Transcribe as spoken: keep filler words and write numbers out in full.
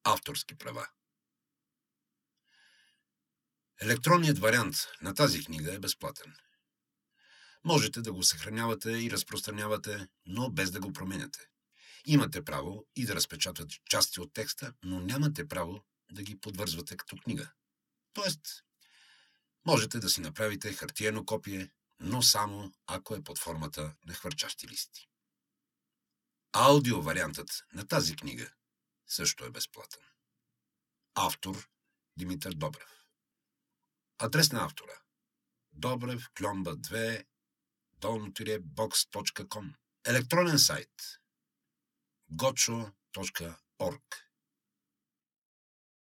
Авторски права. Електронният вариант на тази книга е безплатен. Можете да го съхранявате и разпространявате, но без да го променяте. Имате право и да разпечатвате части от текста, но нямате право да ги подвързвате като книга. Тоест, можете да си направите хартиено копие, но само ако е под формата на хвърчащи листи. Аудио вариантът на тази книга също е безплатен. Автор Димитър Добрев. Адрес на автора: Добрев, Кльомба две, долно тире бокс точка ком. Електронен сайт: гочо точка орг.